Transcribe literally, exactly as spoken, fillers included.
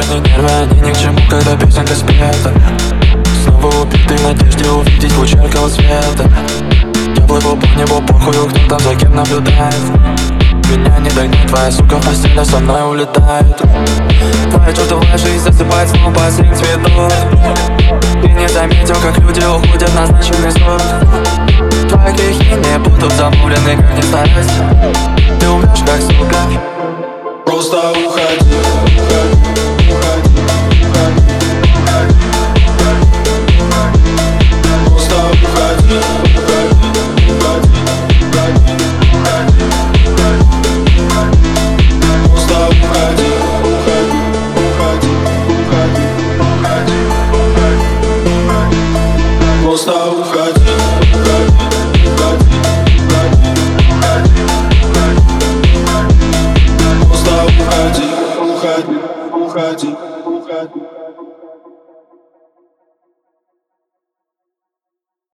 Мои нервы, они ни к чему, когда песенка спета. Снова убитый в надежде увидеть луч яркого света. Я плыву по небу, похую, кто там за кем наблюдает. Меня не догнать, твоя сука в постели со мной улетает. Твоя чертовая жизнь засыпает снова последний цветок. Ты не заметил, как люди уходят на назначенный срок. Твои грехи не будут замурены, как ни старайся. Ты умрешь, как сука. Просто уходи, уходи, уходи, уходи, уходи. Просто уходи, уходи, уходи, уходи, уходи, уходи. Просто уходи, уходи, уходи, уходи, уходи, уходи. Просто уходи, уходи, уходи, уходи, уходи, уходи. Просто уходи, уходи, уходи.